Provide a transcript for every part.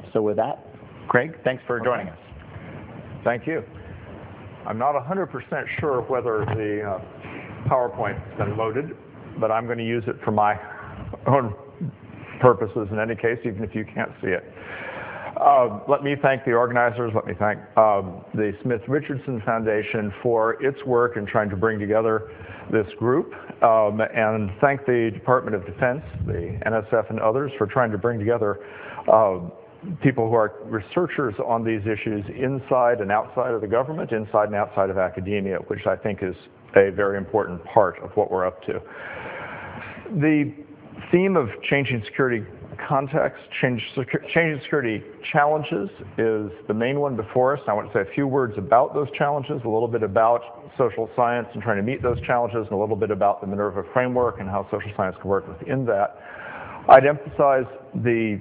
So with that, Craig, thanks for joining us. Thank you. I'm not 100% sure whether the PowerPoint's been loaded, but I'm going to use it for my own purposes in any case, even if you can't see it. Let me thank the organizers. Let me thank the Smith Richardson Foundation for its work in trying to bring together this group, and thank the Department of Defense, the NSF, and others for trying to bring together people who are researchers on these issues inside and outside of the government, inside and outside of academia, which I think is a very important part of what we're up to. The theme of changing security context, changing security challenges is the main one before us. I want to say a few words about those challenges, a little bit about social science and trying to meet those challenges, and a little bit about the Minerva framework and how social science can work within that. I'd emphasize the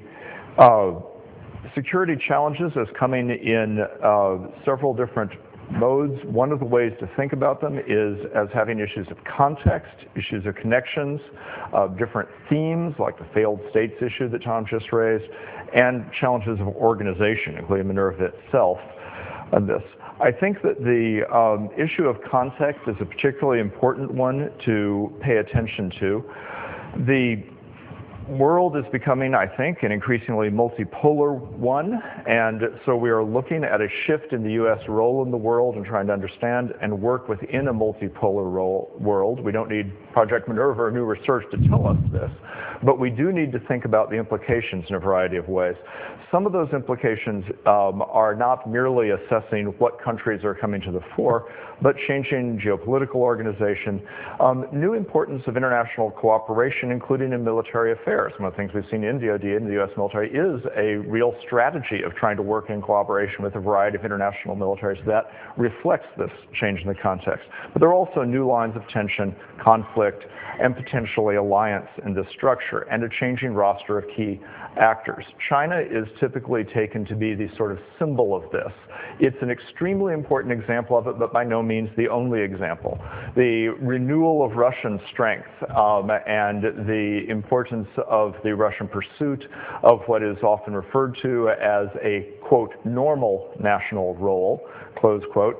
security challenges as coming in several different modes. One of the ways to think about them is as having issues of context, issues of connections, different themes like the failed states issue that Tom just raised, and challenges of organization, including Minerva itself on this. I think that the issue of context is a particularly important one to pay attention to. The world is becoming, I think, an increasingly multipolar one, and so we are looking at a shift in the U.S. role in the world and trying to understand and work within a multipolar world. We don't need Project Minerva or new research to tell us this, but we do need to think about the implications in a variety of ways. Some of those implications are not merely assessing what countries are coming to the fore, but changing geopolitical organization, new importance of international cooperation, including in military affairs. One of the things we've seen in DoD and the U.S. military is a real strategy of trying to work in cooperation with a variety of international militaries that reflects this change in the context. But there are also new lines of tension, conflict, and potentially alliance in this structure, and a changing roster of key actors. China is typically taken to be the sort of symbol of this. It's an extremely important example of it, but by no means the only example. The renewal of Russian strength and the importance of the Russian pursuit of what is often referred to as a, quote, normal national role, close quote,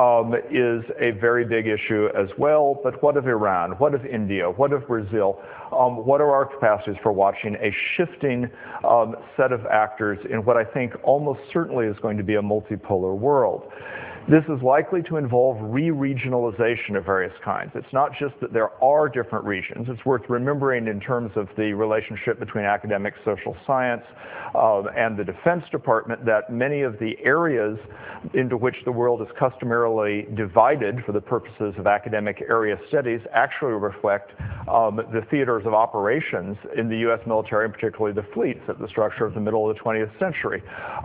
is a very big issue as well. But what of Iran? What of India? What of Brazil? What are our capacities for watching a shifting set of actors in what I think almost certainly is going to be a multipolar world? This is likely to involve re-regionalization of various kinds. It's not just that there are different regions. It's worth remembering in terms of the relationship between academic social science and the Defense Department that many of the areas into which the world is customarily divided for the purposes of academic area studies actually reflect the theaters of operations in the U.S. military, and particularly the fleets at the structure of the middle of the 20th century.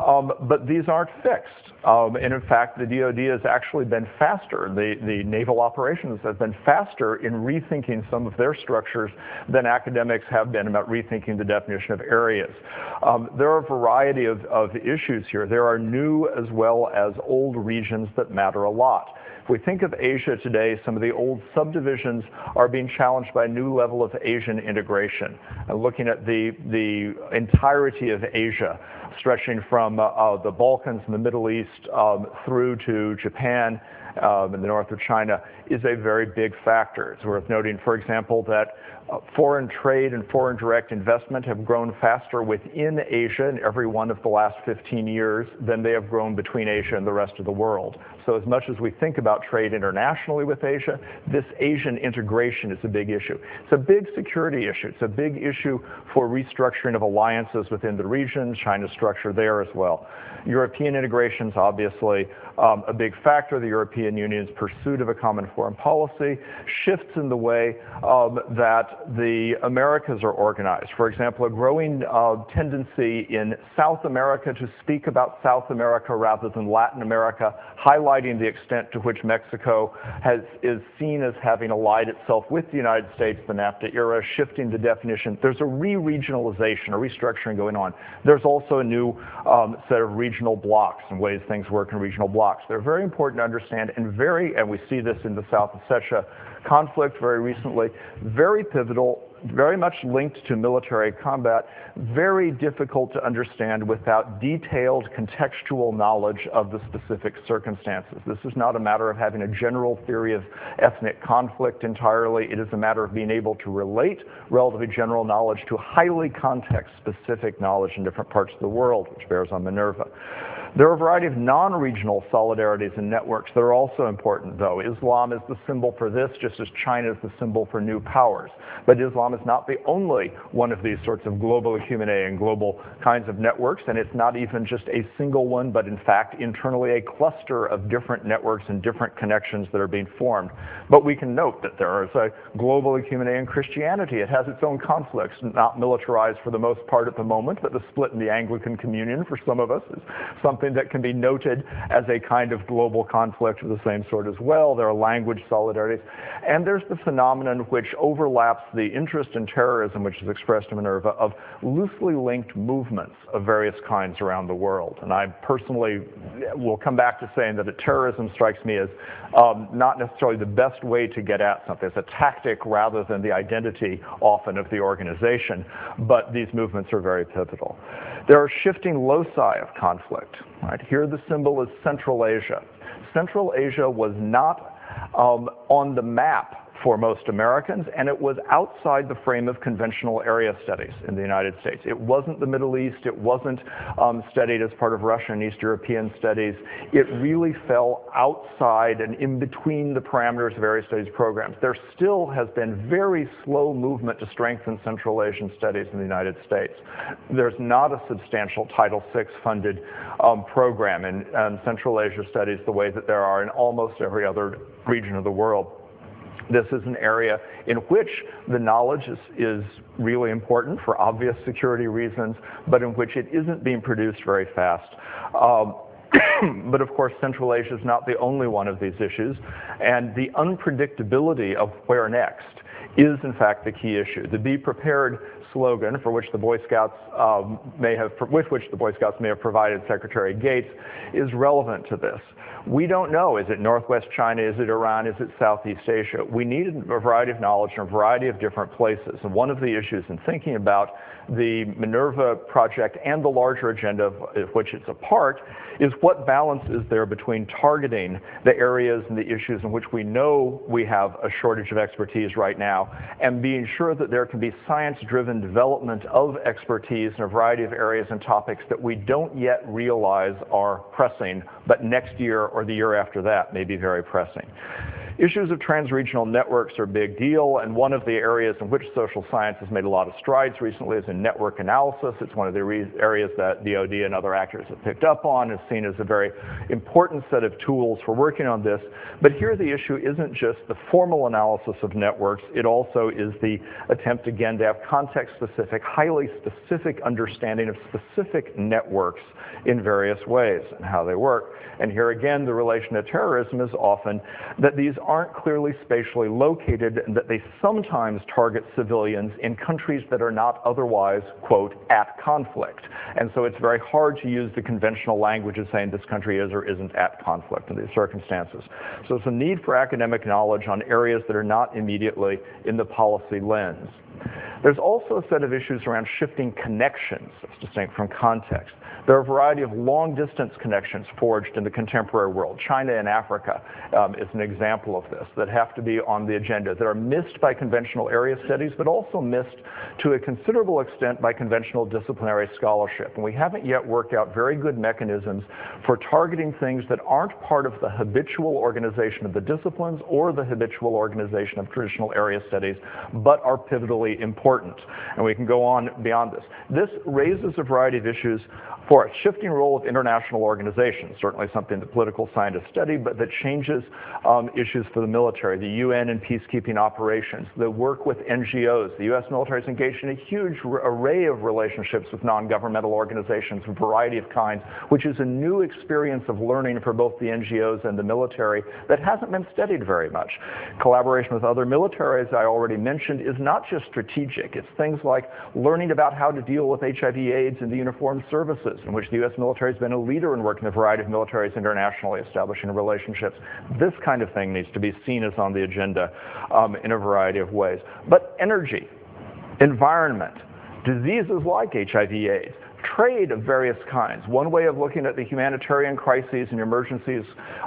But these aren't fixed. And in fact, the DoD has actually been faster. The naval operations have been faster in rethinking some of their structures than academics have been about rethinking the definition of areas. There are a variety of issues here. There are new as well as old regions that matter a lot. If we think of Asia today, some of the old subdivisions are being challenged by a new level of Asian integration. Looking at the entirety of Asia, stretching from the Balkans and the Middle East through to Japan in the north of China, is a very big factor. It's worth noting, for example, that foreign trade and foreign direct investment have grown faster within Asia in every one of the last 15 years than they have grown between Asia and the rest of the world. So as much as we think about trade internationally with Asia, this Asian integration is a big issue. It's a big security issue. It's a big issue for restructuring of alliances within the region, China's structure there as well. European integration is obviously a big factor. The European Union's pursuit of a common foreign policy shifts in the way that the Americas are organized. For example, a growing tendency in South America to speak about South America rather than Latin America, highlighting the extent to which Mexico is seen as having allied itself with the United States, the NAFTA era, shifting the definition. There's a re-regionalization, a restructuring going on. There's also a new set of regional blocks and ways things work in regional blocks. They're very important to understand and we see this in the South Ossetia conflict very recently, very pivotal, very much linked to military combat, very difficult to understand without detailed contextual knowledge of the specific circumstances. This is not a matter of having a general theory of ethnic conflict entirely. It is a matter of being able to relate relatively general knowledge to highly context-specific knowledge in different parts of the world, which bears on Minerva. There are a variety of non-regional solidarities and networks that are also important, though. Islam is the symbol for this, just as China is the symbol for new powers. But Islam is not the only one of these sorts of global ecumene and global kinds of networks, and it's not even just a single one, but in fact, internally a cluster of different networks and different connections that are being formed. But we can note that there is a global ecumene in Christianity. It has its own conflicts, not militarized for the most part at the moment, but the split in the Anglican Communion for some of us is something that can be noted as a kind of global conflict of the same sort as well. There are language solidarities. And there's the phenomenon which overlaps the interest in terrorism, which is expressed in Minerva, of loosely linked movements of various kinds around the world. And I personally will come back to saying that terrorism strikes me as not necessarily the best way to get at something. It's a tactic rather than the identity often of the organization, but these movements are very pivotal. There are shifting loci of conflict. Right? Here the symbol is Central Asia. Central Asia was not on the map for most Americans, and it was outside the frame of conventional area studies in the United States. It wasn't the Middle East. It wasn't studied as part of Russian and East European studies. It really fell outside and in between the parameters of area studies programs. There still has been very slow movement to strengthen Central Asian studies in the United States. There's not a substantial Title VI funded program in Central Asia studies the way that there are in almost every other region of the world. This is an area in which the knowledge is really important for obvious security reasons, but in which it isn't being produced very fast. But of course, Central Asia is not the only one of these issues, and the unpredictability of where next is in fact the key issue. The Be Prepared slogan, for which the Boy Scouts may have provided Secretary Gates, is relevant to this. We don't know, is it Northwest China, is it Iran, is it Southeast Asia? We need a variety of knowledge from a variety of different places. And one of the issues in thinking about the Minerva project and the larger agenda of which it's a part is what balance is there between targeting the areas and the issues in which we know we have a shortage of expertise right now, and being sure that there can be science-driven development of expertise in a variety of areas and topics that we don't yet realize are pressing, but next year or the year after that may be very pressing. Issues of transregional networks are a big deal, and one of the areas in which social science has made a lot of strides recently is in network analysis. It's one of the areas that DoD and other actors have picked up on, is seen as a very important set of tools for working on this. But here the issue isn't just the formal analysis of networks, it also is the attempt again to have context-specific, highly specific understanding of specific networks in various ways and how they work. And here again, the relation to terrorism is often that these aren't clearly spatially located and that they sometimes target civilians in countries that are not otherwise, quote, at conflict. And so it's very hard to use the conventional language of saying this country is or isn't at conflict in these circumstances. So it's a need for academic knowledge on areas that are not immediately in the policy lens. There's also a set of issues around shifting connections, that's distinct from context. There are a variety of long-distance connections forged in the contemporary world. China and Africa is an example of this, that have to be on the agenda, that are missed by conventional area studies, but also missed to a considerable extent by conventional disciplinary scholarship. And we haven't yet worked out very good mechanisms for targeting things that aren't part of the habitual organization of the disciplines or the habitual organization of traditional area studies, but are pivotally important. And we can go on beyond this. This raises a variety of issues for a shifting role of international organizations, certainly something that political scientists study, but that changes issues for the military, the UN and peacekeeping operations, the work with NGOs. The US military is engaged in a huge array of relationships with non-governmental organizations of a variety of kinds, which is a new experience of learning for both the NGOs and the military that hasn't been studied very much. Collaboration with other militaries, I already mentioned, is not just strategic. It's things like learning about how to deal with HIV/AIDS in the uniformed services, in which the US military has been a leader in working with a variety of militaries internationally, establishing relationships. This kind of thing needs to be seen as on the agenda in a variety of ways. But energy. Environment, diseases like HIV/AIDS, trade of various kinds. One way of looking at the humanitarian crises and emergencies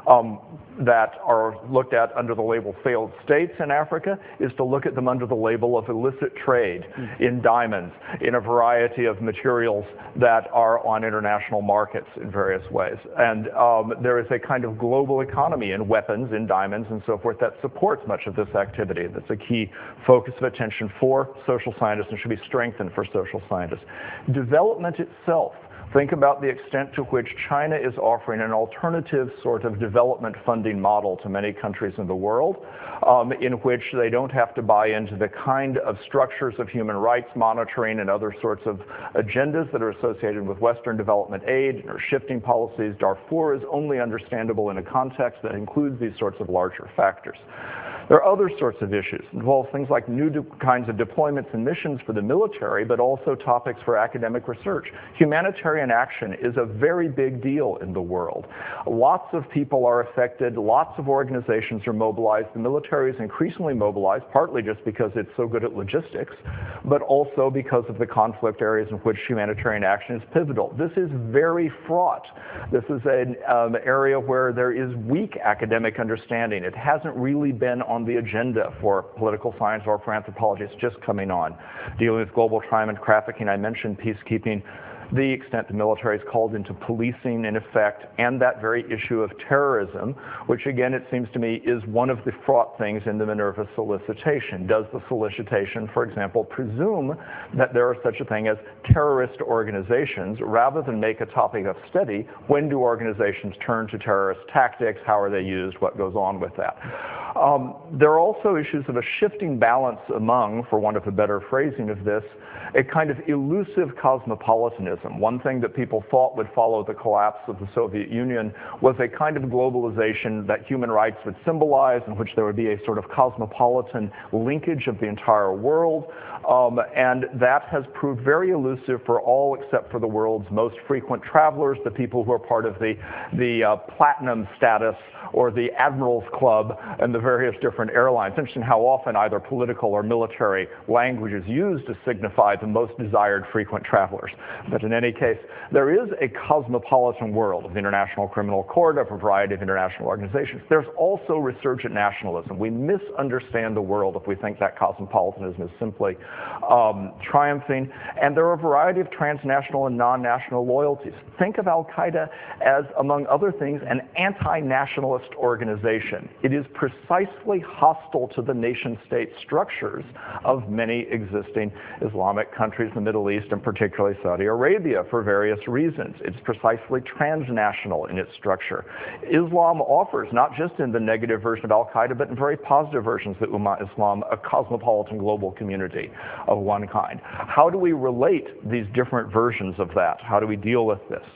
that are looked at under the label failed states in Africa is to look at them under the label of illicit trade in diamonds, in a variety of materials that are on international markets in various ways. And there is a kind of global economy in weapons, in diamonds, and so forth that supports much of this activity. That's a key focus of attention for social scientists and should be strengthened for social scientists. Development itself. Think about the extent to which China is offering an alternative sort of development funding model to many countries in the world, in which they don't have to buy into the kind of structures of human rights monitoring and other sorts of agendas that are associated with Western development aid or shifting policies. Darfur is only understandable in a context that includes these sorts of larger factors. There are other sorts of issues, involve things like new kinds of deployments and missions for the military, but also topics for academic research. Humanitarian action is a very big deal in the world. Lots of people are affected, lots of organizations are mobilized. The military is increasingly mobilized, partly just because it's so good at logistics, but also because of the conflict areas in which humanitarian action is pivotal. This is very fraught. This is an area where there is weak academic understanding. It hasn't really been on the agenda for political science or for anthropology. It's just coming on. Dealing with global crime and trafficking, I mentioned peacekeeping, the extent the military is called into policing in effect, and that very issue of terrorism, which again, it seems to me, is one of the fraught things in the Minerva solicitation. Does the solicitation, for example, presume that there are such a thing as terrorist organizations, rather than make a topic of study, when do organizations turn to terrorist tactics, how are they used, what goes on with that? There are also issues of a shifting balance among, for want of a better phrasing of this, a kind of elusive cosmopolitanism. One thing that people thought would follow the collapse of the Soviet Union was a kind of globalization that human rights would symbolize, in which there would be a sort of cosmopolitan linkage of the entire world. And that has proved very elusive for all except for the world's most frequent travelers, the people who are part of the platinum status or the Admirals Club and the various different airlines. It's interesting how often either political or military language is used to signify the most desired frequent travelers. But in any case, there is a cosmopolitan world of the International Criminal Court, of a variety of international organizations. There's also resurgent nationalism. We misunderstand the world if we think that cosmopolitanism is simply triumphing. And there are a variety of transnational and non-national loyalties. Think of Al-Qaeda as, among other things, an anti-nationalist organization. It is precisely hostile to the nation-state structures of many existing Islamic countries in the Middle East, and particularly Saudi Arabia, for various reasons. It's precisely transnational in its structure. Islam offers, not just in the negative version of Al-Qaeda, but in very positive versions of Ummah Islam, a cosmopolitan global community of one kind. How do we relate these different versions of that? How do we deal with this?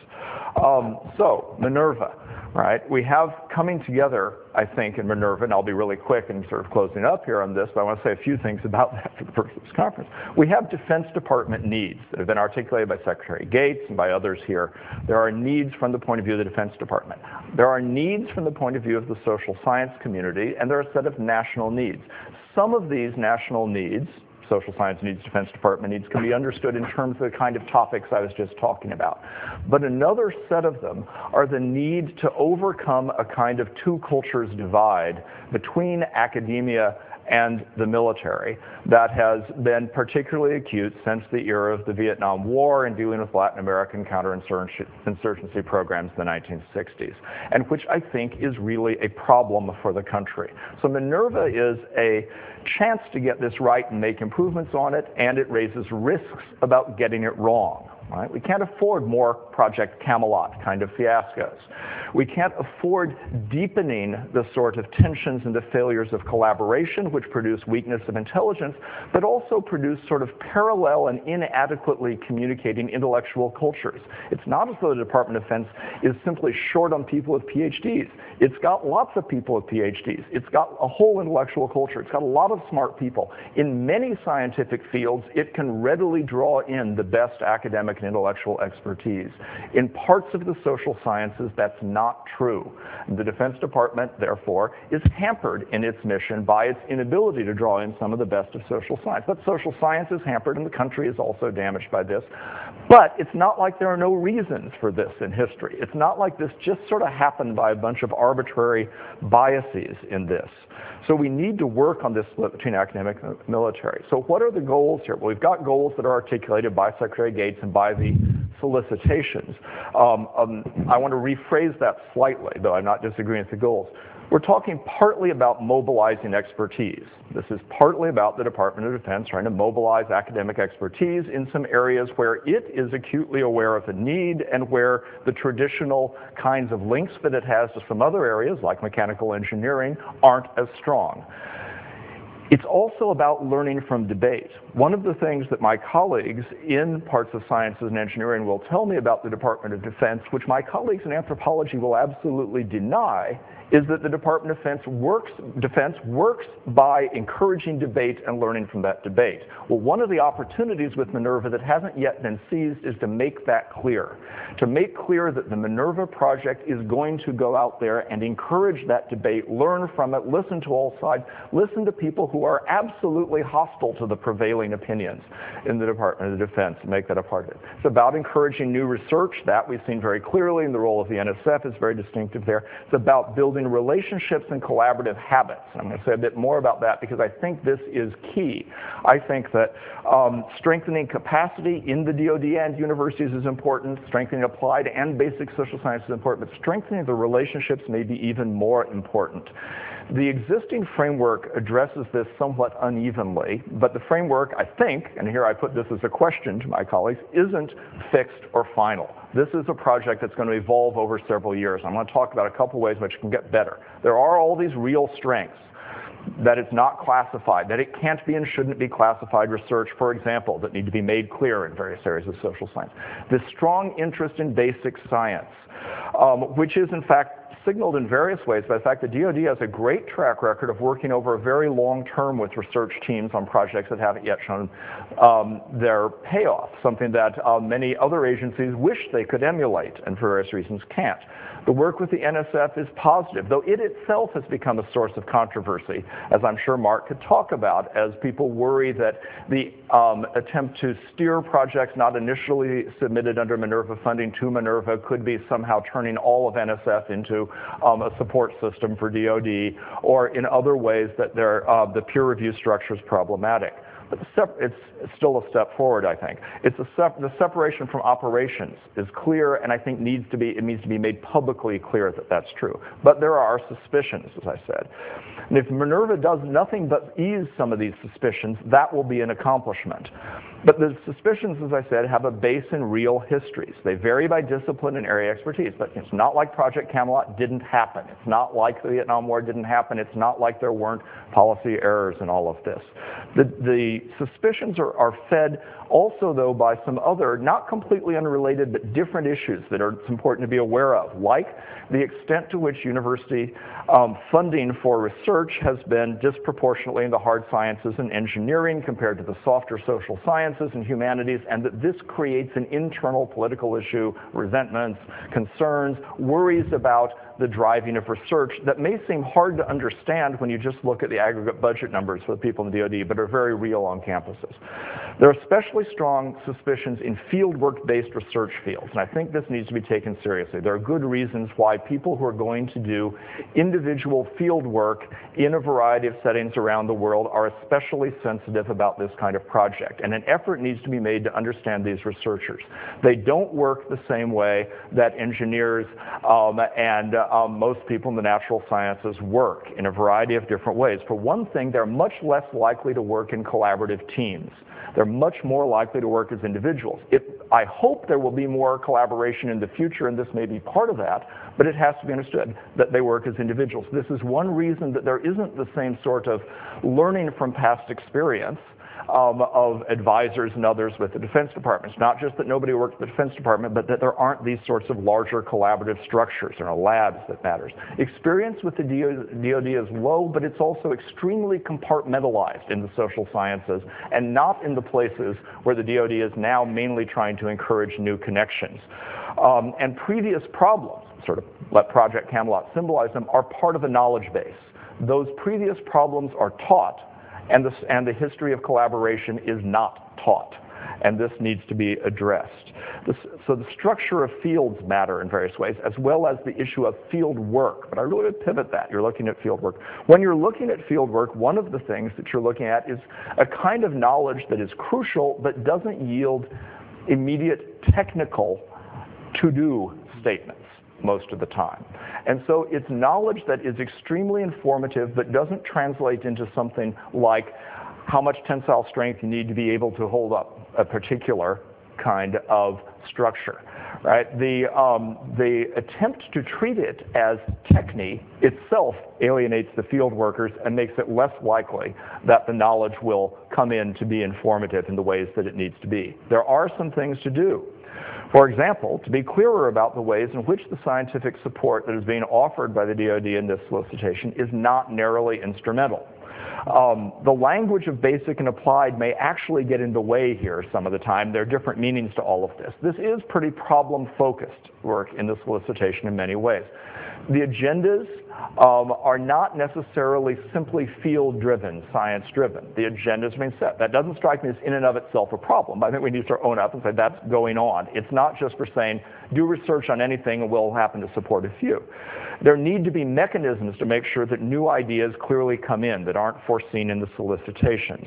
So, Minerva, right? We have coming together, I think, in Minerva, and I'll be really quick and sort of closing up here on this, but I want to say a few things about that for the purpose of this conference. We have Defense Department needs that have been articulated by Secretary Gates and by others here. There are needs from the point of view of the Defense Department. There are needs from the point of view of the social science community, and there are a set of national needs. Some of these national needs, social science needs, Defense Department needs, can be understood in terms of the kind of topics I was just talking about. But another set of them are the need to overcome a kind of two cultures divide between academia and the military that has been particularly acute since the era of the Vietnam War and dealing with Latin American counterinsurgency programs in the 1960s, and which I think is really a problem for the country. So Minerva is a chance to get this right and make improvements on it, and it raises risks about getting it wrong. Right? We can't afford more Project Camelot kind of fiascos. We can't afford deepening the sort of tensions and the failures of collaboration, which produce weakness of intelligence, but also produce sort of parallel and inadequately communicating intellectual cultures. It's not as though the Department of Defense is simply short on people with PhDs. It's got lots of people with PhDs. It's got a whole intellectual culture. It's got a lot of smart people. In many scientific fields, it can readily draw in the best academic and intellectual expertise. In parts of the social sciences, that's not true. The Defense Department, therefore, is hampered in its mission by its inability to draw in some of the best of social science. But social science is hampered, and the country is also damaged by this. But it's not like there are no reasons for this in history. It's not like this just sort of happened by a bunch of arbitrary biases in this. So we need to work on this split between academic and military. So what are the goals here? Well, we've got goals that are articulated by Secretary Gates and by the solicitations. I want to rephrase that slightly, though I'm not disagreeing with the goals. We're talking partly about mobilizing expertise. This is partly about the Department of Defense trying to mobilize academic expertise in some areas where it is acutely aware of the need and where the traditional kinds of links that it has to some other areas, like mechanical engineering, aren't as strong. It's also about learning from debate. One of the things that my colleagues in parts of sciences and engineering will tell me about the Department of Defense, which my colleagues in anthropology will absolutely deny, is that the Department of Defense works by encouraging debate and learning from that debate. Well, one of the opportunities with Minerva that hasn't yet been seized is to make that clear. To make clear that the Minerva project is going to go out there and encourage that debate, learn from it, listen to all sides, listen to people who are absolutely hostile to the prevailing opinions in the Department of Defense, and make that a part of it. It's about encouraging new research. That we've seen very clearly, and the role of the NSF is very distinctive there. It's about building relationships and collaborative habits. And I'm going to say a bit more about that because I think this is key. I think that strengthening capacity in the DoD and universities is important, strengthening applied and basic social science is important, but strengthening the relationships may be even more important. The existing framework addresses this somewhat unevenly, but the framework, I think, and here I put this as a question to my colleagues, isn't fixed or final. This is a project that's going to evolve over several years. I'm going to talk about a couple ways in which it can get better. There are all these real strengths. That it's not classified, that it can't be and shouldn't be classified research, for example, that need to be made clear in various areas of social science. This strong interest in basic science, which is in fact signaled in various ways by the fact that DoD has a great track record of working over a very long term with research teams on projects that haven't yet shown their payoff, something that many other agencies wish they could emulate and for various reasons can't. The work with the NSF is positive, though it itself has become a source of controversy, as I'm sure Mark could talk about, as people worry that the attempt to steer projects not initially submitted under Minerva funding to Minerva could be somehow turning all of NSF into a support system for DoD, or in other ways that the peer review structure is problematic. But it's still a step forward, I think. The separation from operations is clear, and I think it needs to be made publicly clear that that's true. But there are suspicions, as I said. And if Minerva does nothing but ease some of these suspicions, that will be an accomplishment. But the suspicions, as I said, have a base in real histories. They vary by discipline and area expertise, but it's not like Project Camelot didn't happen. It's not like the Vietnam War didn't happen. It's not like there weren't policy errors in all of this. The suspicions are fed also, though, by some other, not completely unrelated, but different issues that are important to be aware of, like the extent to which university funding for research has been disproportionately in the hard sciences and engineering compared to the softer social sciences and humanities, and that this creates an internal political issue, resentments, concerns, worries about the driving of research that may seem hard to understand when you just look at the aggregate budget numbers for the people in the DoD, but are very real on campuses. There are especially strong suspicions in fieldwork-based research fields, and I think this needs to be taken seriously. There are good reasons why people who are going to do individual field work in a variety of settings around the world are especially sensitive about this kind of project, and an effort needs to be made to understand these researchers. They don't work the same way that engineers and most people in the natural sciences work in a variety of different ways. For one thing, they're much less likely to work in collaborative teams. They're much more likely to work as individuals. I hope there will be more collaboration in the future, and this may be part of that, but it has to be understood that they work as individuals. This is one reason that there isn't the same sort of learning from past experience of advisors and others with the Defense Department. It's not just that nobody works at the Defense Department, but that there aren't these sorts of larger collaborative structures or labs that matters. Experience with the DoD is low, but it's also extremely compartmentalized in the social sciences and not in the places where the DoD is now mainly trying to encourage new connections. And previous problems, sort of let Project Camelot symbolize them, are part of the knowledge base. Those previous problems are taught, and the history of collaboration is not taught, and this needs to be addressed. So the structure of fields matter in various ways, as well as the issue of field work. But I really would pivot that. You're looking at field work. When you're looking at field work, one of the things that you're looking at is a kind of knowledge that is crucial but doesn't yield immediate technical to-do statements most of the time. And so it's knowledge that is extremely informative but doesn't translate into something like how much tensile strength you need to be able to hold up a particular kind of structure, right? The attempt to treat it as techne itself alienates the field workers and makes it less likely that the knowledge will come in to be informative in the ways that it needs to be. There are some things to do. For example, to be clearer about the ways in which the scientific support that is being offered by the DoD in this solicitation is not narrowly instrumental. The language of basic and applied may actually get in the way here some of the time. There are different meanings to all of this. This is pretty problem-focused work in the solicitation in many ways. The agendas are not necessarily simply field-driven, science-driven. The agendas remain set. That doesn't strike me as in and of itself a problem. I think we need to own up and say that's going on. It's not just for saying, do research on anything and we'll happen to support a few. There need to be mechanisms to make sure that new ideas clearly come in that aren't foreseen in the solicitations.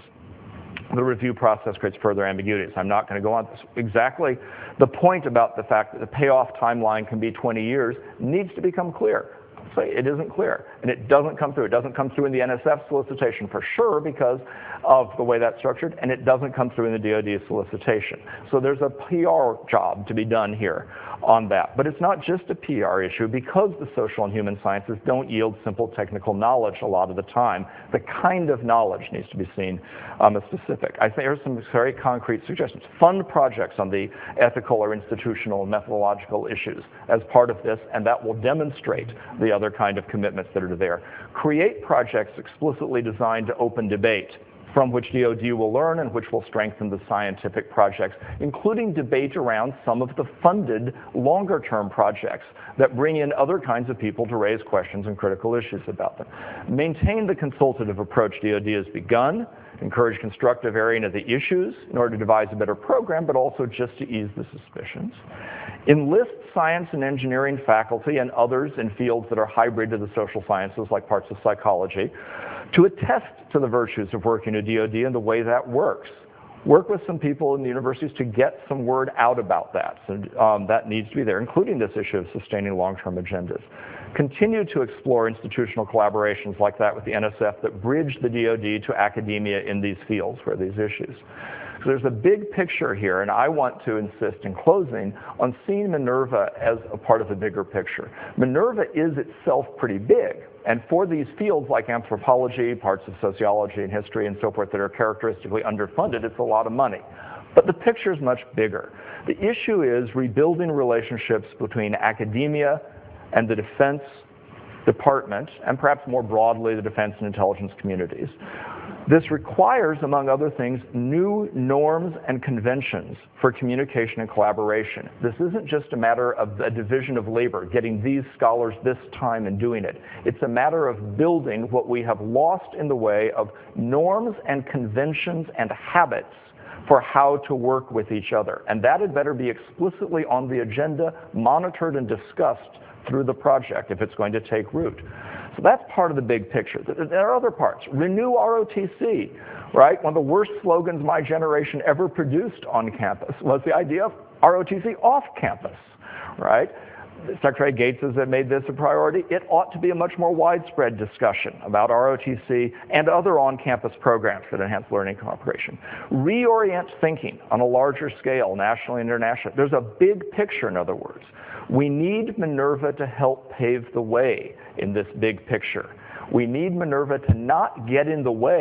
The review process creates further ambiguities. I'm not going to go on this. Exactly the point about the fact that the payoff timeline can be 20 years needs to become clear. So it isn't clear, and it doesn't come through. It doesn't come through in the NSF solicitation for sure because of the way that's structured, and it doesn't come through in the DoD solicitation. So there's a PR job to be done here on that. But it's not just a PR issue because the social and human sciences don't yield simple technical knowledge a lot of the time. The kind of knowledge needs to be seen as specific. I think there are some very concrete suggestions. Fund projects on the ethical or institutional and methodological issues as part of this, and that will demonstrate the other kind of commitments that are there. Create projects explicitly designed to open debate from which DoD will learn and which will strengthen the scientific projects, including debate around some of the funded longer-term projects that bring in other kinds of people to raise questions and critical issues about them. Maintain the consultative approach DoD has begun, encourage constructive airing of the issues in order to devise a better program, but also just to ease the suspicions. Enlist science and engineering faculty and others in fields that are hybrid to the social sciences, like parts of psychology, to attest to the virtues of working at DoD and the way that works. Work with some people in the universities to get some word out about that. So that needs to be there, including this issue of sustaining long-term agendas. Continue to explore institutional collaborations like that with the NSF that bridge the DoD to academia in these fields for these issues. So there's a big picture here, and I want to insist in closing on seeing Minerva as a part of the bigger picture. Minerva is itself pretty big, and for these fields like anthropology, parts of sociology and history and so forth that are characteristically underfunded, it's a lot of money. But the picture is much bigger. The issue is rebuilding relationships between academia and the Defense Department, and perhaps more broadly the defense and intelligence communities. This requires, among other things, new norms and conventions for communication and collaboration. This isn't just a matter of a division of labor, getting these scholars this time and doing it. It's a matter of building what we have lost in the way of norms and conventions and habits for how to work with each other. And that had better be explicitly on the agenda, monitored and discussed through the project if it's going to take root. So that's part of the big picture. There are other parts. Renew ROTC, right? One of the worst slogans my generation ever produced on campus was the idea of ROTC off campus, right? Secretary Gates has made this a priority. It ought to be a much more widespread discussion about ROTC and other on-campus programs that enhance learning cooperation. Reorient thinking on a larger scale, nationally and internationally. There's a big picture, in other words. We need Minerva to help pave the way in this big picture. We need Minerva to not get in the way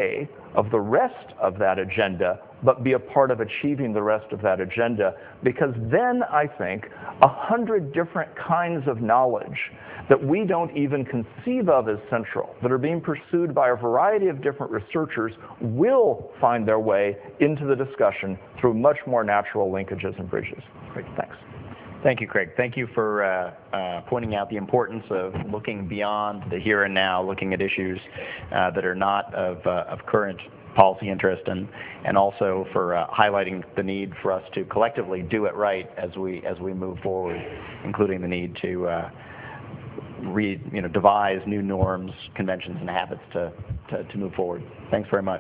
of the rest of that agenda, but be a part of achieving the rest of that agenda, because then I think 100 different kinds of knowledge that we don't even conceive of as central, that are being pursued by a variety of different researchers, will find their way into the discussion through much more natural linkages and bridges. Great, thanks. Thank you, Craig. Thank you for pointing out the importance of looking beyond the here and now, looking at issues that are not of current policy interest, and also for highlighting the need for us to collectively do it right as we move forward, including the need to devise new norms, conventions, and habits to move forward. Thanks very much.